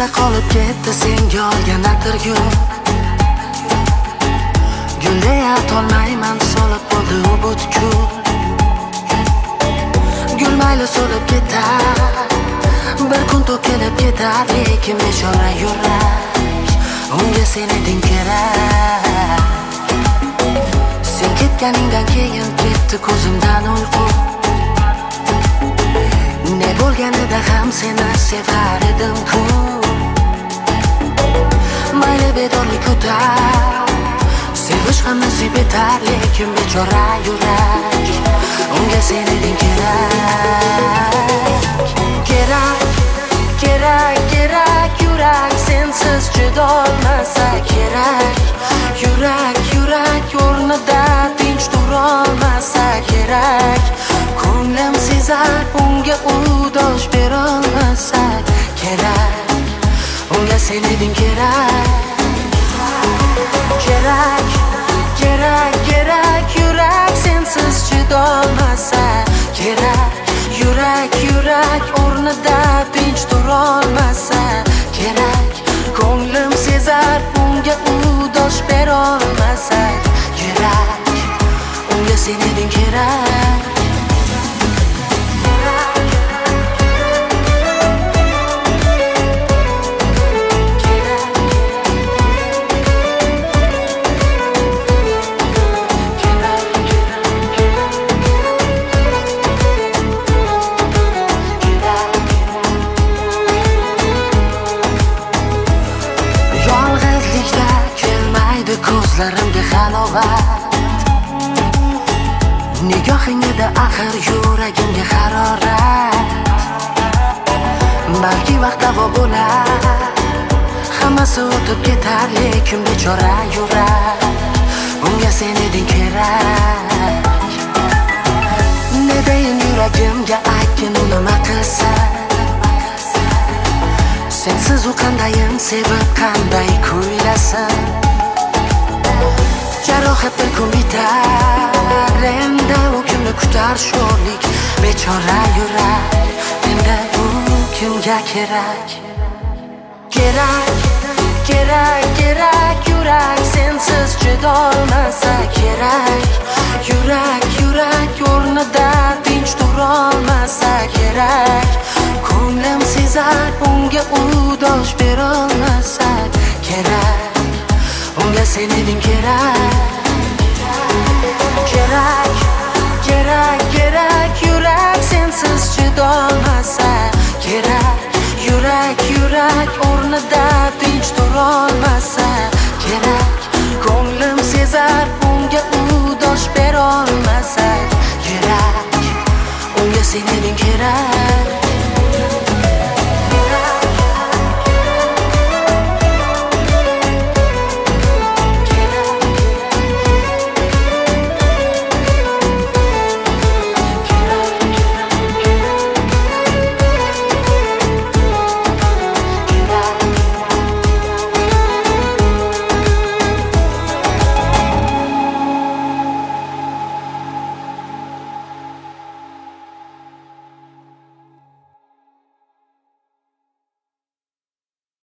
Esimda qolib ketdi senga olgan atirgul. Gulday atolmayman, solib bo'ldi u butkul. Gul mayli so'lib ketar, bir kun to'kilib ketar, lekin bechora yurak unga sen eding kerak. Sen ketganingdan keyin ketdi ko'zimdan uyqu. Ne bo'lganida ham seni sevar edim-ku. Mayli bedorlik o'tar, sevish ham nasib etar, lekin bechora yurak unga sen eding kerak. Kerak, kerak, kerak yurak, sensiz chidolmasa kerak. Yurak, yurak o'rnida tinch turolmasa kerak. Ko'nglim sezar, unga u dosh berolmasa kerak. Unga sen eding kerak. Kerak, kerak, kerak yurak, sensiz chidolmasa kerak. Yurak, yurak o'rnida tinch turolmasa kerak. Ko'nglim sezar, unga u dosh berolmasa kerak. Unga sen eding kerak. Ko'zlarimga halovat, nigohingda axir yuragimga harorat. Balki vaqt davo bo'lar, hammasi o'tib ketar, lekin bechora yurak unga sen eding kerak. Ne deyin yuragimga, aytgin u nima qilsa. Sensiz u qandayin sevib, qanday kuylasin. Jarohat bir kun bitar, endi u kunni kutar sho'rlik bechora yurak. Endi u kimga kerak? Kerak, kerak, kerak yurak, sensiz chidolmasa kerak. Yurak, yurak o'rnida tinch turolmasa kerak. Ko'nglim sezar, unga u dosh berolmasa kerak. Unga sen eding kerak. Kerak, kerak, kerak yurak, sensiz chidolmasa kerak. Yurak, yurak o'rnida tinch turolmasa kerak. Ko'nglim sezar, unga u dosh berolmasa kerak. Unga sen eding kerak.